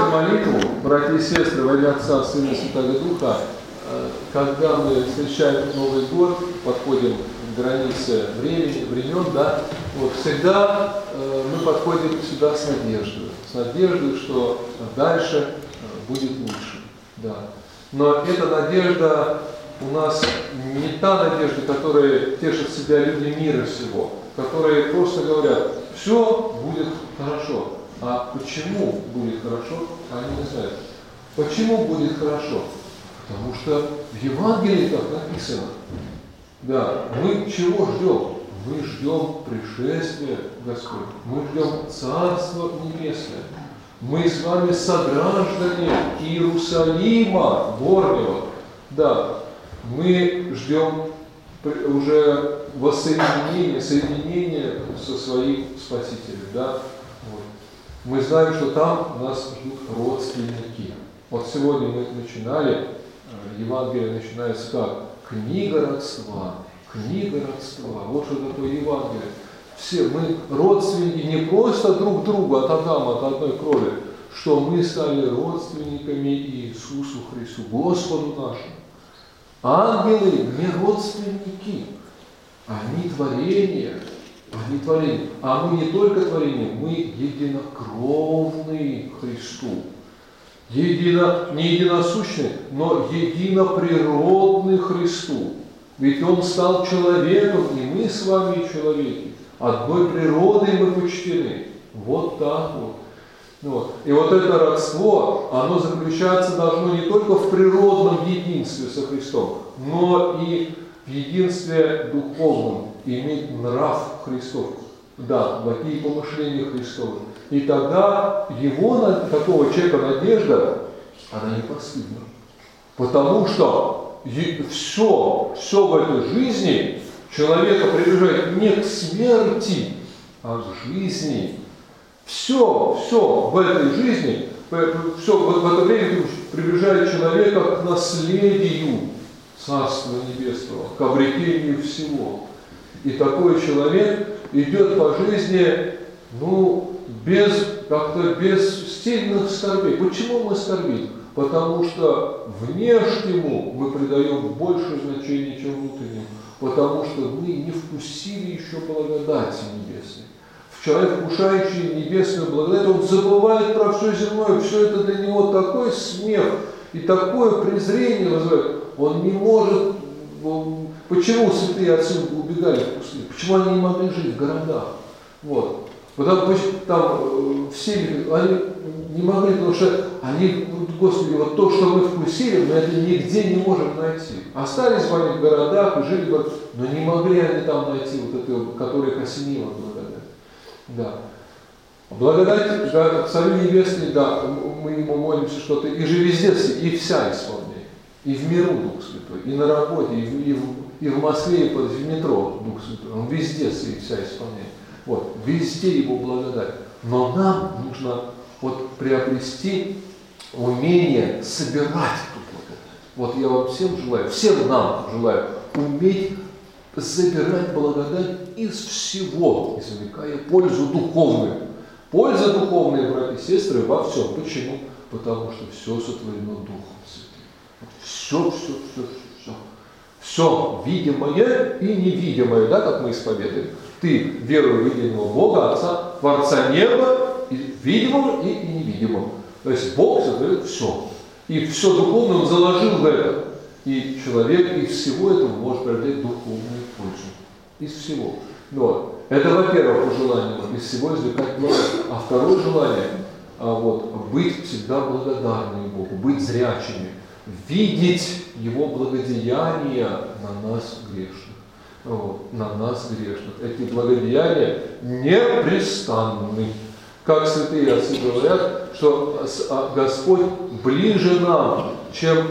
молитву, братья и сестры, во имя Отца, Сына и Святого Духа, когда мы встречаем Новый год, подходим к границе времен, да, вот всегда мы подходим сюда с надеждой, что дальше будет лучше. Да. Но эта надежда у нас не та надежда, которая тешит себя люди мира всего, которые просто говорят, все будет хорошо. А почему будет хорошо, они не знают. Почему будет хорошо? Потому что в Евангелии так написано. Да, мы чего ждем? Мы ждем пришествия Господня. Мы ждем Царства Небесное. Мы с вами сограждане Иерусалима Горнего. Да, мы ждем уже соединения со своим Спасителем. Да? Вот. Мы знаем, что там нас ждут родственники. Вот сегодня мы начинали, Евангелие начинается как? Книга родства. Книга родства. Вот что такое Евангелие. Все мы родственники не просто друг друга от Адама, от одной крови, что мы стали родственниками Иисусу Христу, Господу нашему. Ангелы не родственники, они творения. А мы не только творение, мы единокровные Христу. Не единосущные, но единоприродны Христу. Ведь Он стал человеком, и мы с вами человеки. Одной природой мы почтены. Вот так вот. Вот. И вот это родство, оно заключаться должно не только в природном единстве со Христом, но и в единстве духовном, иметь нрав Христов, да, такие помышления Христовы. И тогда такого человека надежда, она не постыдна. Потому что все в этой жизни человека приближает не к смерти, а к жизни. Все в этой жизни, все в это время приближает человека к наследию Царства Небесного, к обретению всего. И такой человек идет по жизни, без сильных скорбей. Почему мы скорбим? Потому что внешнему мы придаем большее значение, чем внутреннему. Потому что мы не вкусили еще благодати небесной. Человек, вкушающий небесную благодать, он забывает про все земное. Все это для него такой смех и такое презрение вызывает. Он не может... Почему святые отцы убегали в пустыню? Почему они не могли жить в городах? Вот. Потому что там все они не могли, потому что они, Господи, вот то, что мы вкусили, мы это нигде не можем найти. Остались они в городах и жили, но не могли они там найти вот это, которое их осенило благодать. Да. Благодать, да, Царю Небесный, да, мы ему молимся, что ты и же везде, и вся исполняй. И в миру Дух Святой, и на работе, и в Москве, и в метро Дух Святой. Он везде вся исполняет. Вот, везде Его благодать. Но нам нужно приобрести умение собирать эту благодать. Вот я вам всем нам желаю уметь забирать благодать из всего, извлекая пользу духовную. Польза духовная, братья и сестры, во всем. Почему? Потому что все сотворено Духом Святым. Все видимое и невидимое, да, как мы исповедуем. Ты веруй в единого Бога, Отца, Творца неба, и видимого и невидимого. То есть Бог сотворил все. И все духовное Он заложил в это. И человек из всего этого может приобретать духовную пользу. Из всего. Вот. Это, во-первых, желание из всего извлекать благо. А второе желание быть всегда благодарными Богу, быть зрячими, видеть Его благодеяния на нас грешных. На нас грешных. Эти благодеяния непрестанны. Как святые отцы говорят, что Господь ближе нам, чем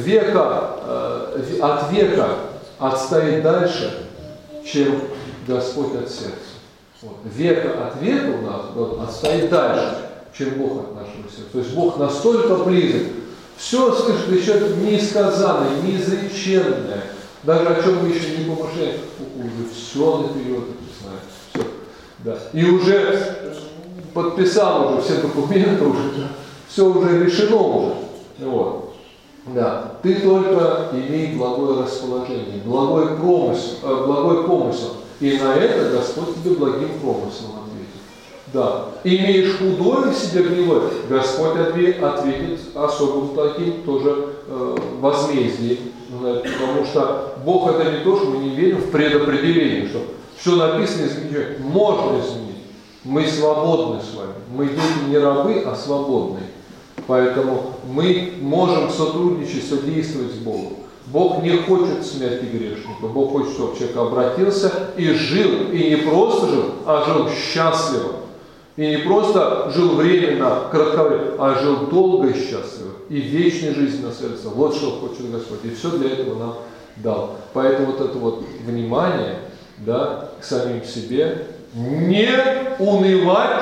от века отстоит дальше, чем Господь от сердца. Века от века у нас отстоит дальше, чем Бог от нашего сердца. То есть Бог настолько близок. Все, слышит, еще неисказанное, неизреченное, даже о чем мы еще не помышляем, уже все наперед знаем. Все. Да. И уже подписал уже все документы, уже, да, все уже решено уже. Вот. Да. Ты только имей благое расположение, благой помысел. И на это Господь тебе благим промыслом ответит. Да. Имеешь худое в себе гнилое, Господь ответит особым таким тоже возмездием. Потому что Бог это не то, что мы не верим в предопределение, что все написано изменить. Можно изменить. Мы свободны с вами. Мы дети не рабы, а свободные. Поэтому мы можем сотрудничать, содействовать с Богом. Бог не хочет смерти грешника. Бог хочет, чтобы человек обратился и жил. И не просто жил, а жил счастливо. И не просто жил временно, кратковременно, а жил долго и счастливо. И вечной жизнь наследуется. Вот что хочет Господь. И все для этого нам дал. Поэтому вот это вот внимание, да, к самим себе, не унывать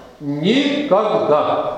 никогда.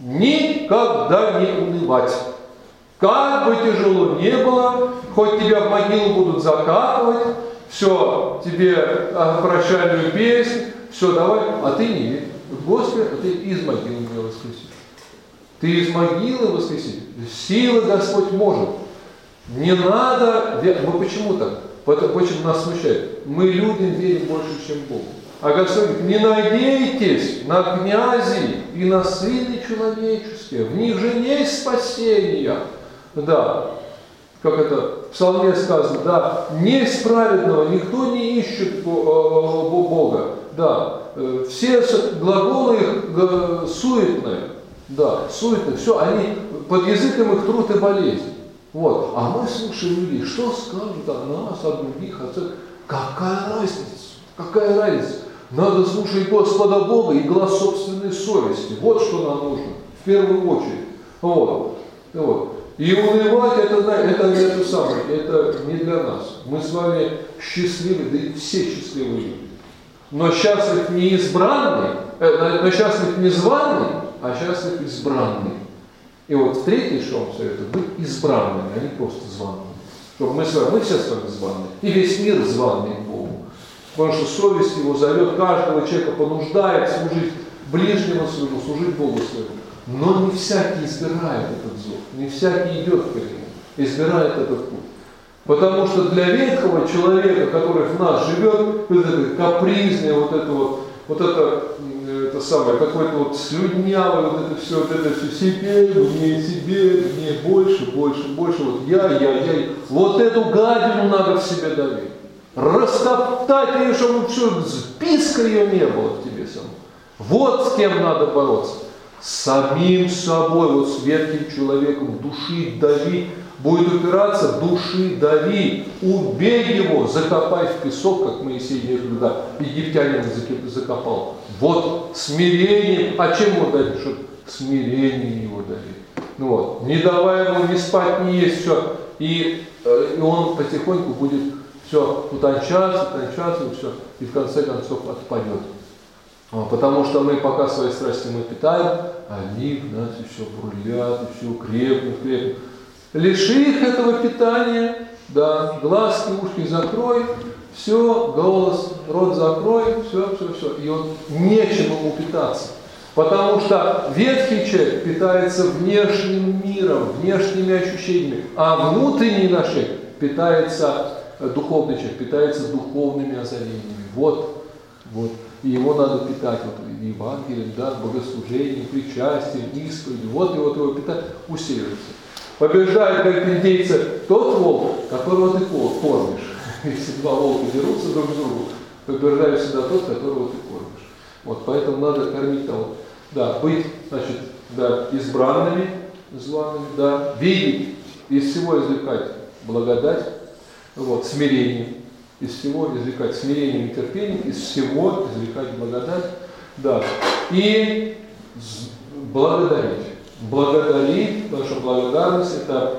Никогда не унывать. Как бы тяжело ни было, хоть тебя в могилу будут закапывать, все, тебе прощальную песню, все, давай, а ты не верь. Господи, а ты из могилы меня воскресишь. Ты из могилы воскресишь. Силы Господь может. Не надо, мы почему так? Почему нас смущает? Мы людям верим больше, чем Богу. А Господь говорит, не надейтесь на князей и на сыны человеческие, в них же есть спасение. Да, как это в Псалме сказано, да, несть праведного, никто не ищет Бога. Да, все глаголы их суетные, да, суетные, все, они под языком их труд и болезнь. Вот, а мы слушаем людей, что скажут о нас, о других, о церкви. Какая разница? Какая разница? Надо слушать Господа Бога и глаз собственной совести. Вот что нам нужно, в первую очередь. Вот. Вот. И унывать это самое, это не для нас. Мы с вами счастливы, да и все счастливые люди. Но счастлив не избранный, но счастлив не званый, а счастлив избранный. И вот третий, что вам советую, быть избранными, а не просто зваными. Чтобы мы все с вами званые. И весь мир званый к Богу. Потому что совесть его зовет каждого человека, понуждает служить ближнему своему, служить Богу своему. Но не всякий избирает этот зов, не всякий идет к нему, избирает этот путь. Потому что для ветхого человека, который в нас живет, вот это капризное, вот это самое, какой-то вот слюднявый, вот это все себе, мне больше, вот я. Вот эту гадину надо в себе давить. Растоптать ее, чтобы все, списка ее не было в тебе самом. Вот с кем надо бороться. С самим собой, вот с ветхим человеком, души дави, будет упираться, души дави, убей его, закопай в песок, как Моисей некогда египтянина закопал. Вот смирением, а чем его давить? Чтобы смирением его давить. Ну вот, не давая ему ни спать, ни есть, все. И он потихоньку будет все утончаться, и все, и в конце концов отпадет. Потому что мы пока свои страсти мы питаем, они в нас еще бурлят, еще крепнут. Лиши их этого питания, да, глазки, ушки закрой, все, голос, рот закрой, все. И он нечем ему питаться. Потому что ветхий человек питается внешним миром, внешними ощущениями, а внутренний наш человек питается, духовный человек питается духовными озарениями. Вот. И его надо питать Евангелием, да, богослужением, причастием, исповедью. Вот его питать, усиливается. Побеждает, как индейцы, тот волк, которого ты кормишь. Если два волка дерутся друг к другу, побеждает всегда тот, которого ты кормишь. Вот, поэтому надо кормить того. Да, быть, значит, да, избранными, зваными, да, видеть, из всего извлекать благодать, вот, смирение. Из всего извлекать смирением и терпением, из всего извлекать благодать, да, и благодарить. Благодарить, потому что благодарность это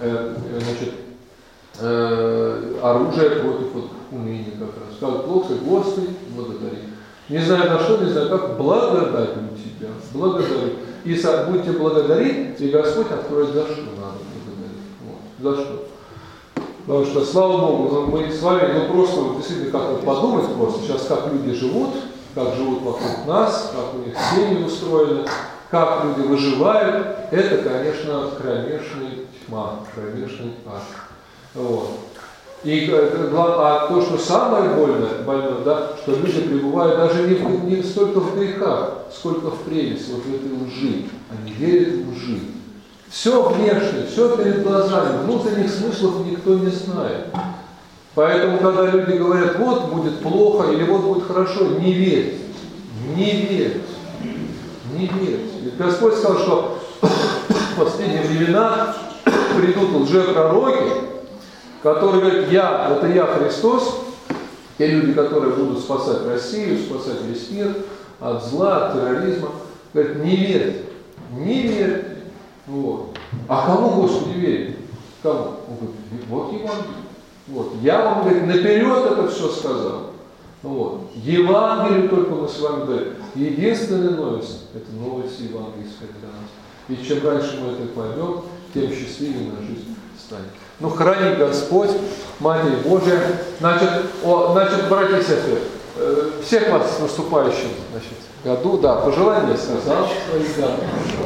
оружие против уныния как раз. Как плохо, Господи, благодари. Не знаю на что, не знаю как, благодарю Тебя, благодарю. И будете благодарить, и Господь откроет, за что надо благодарить. Вот. За что? Потому что, слава Богу, мы с вами, просто действительно как-то подумать просто, сейчас как люди живут, как живут вокруг нас, как у них семьи устроены, как люди выживают, это, конечно, кромешная тьма, кромешный ад. Вот. И то, что самое больное, да, что люди пребывают даже не столько в грехах, сколько в прелести, вот в этой лжи. Они верят в лжи. Все внешне, все перед глазами, внутренних смыслов никто не знает. Поэтому, когда люди говорят, вот будет плохо или вот будет хорошо, не верьте. Не верьте. Не верьте. Ведь Господь сказал, что в последние времена придут лжепророки, которые говорят, это я Христос, те люди, которые будут спасать Россию, спасать весь мир от зла, от терроризма, говорят, не верьте, не верьте. Вот. А кому Господи верить? Кому? Он говорит, вот Евангелие. Вот. Я вам, говорит, наперед это все сказал. Вот. Евангелие только мы с вами говорим. Единственная новость – это новость евангельская для нас. И чем раньше мы это поймем, тем счастливее наша жизнь станет. Ну, храни Господь, Матерь Божия. Значит, братья и сестры, всех вас с наступающим году, да, пожелания сказал.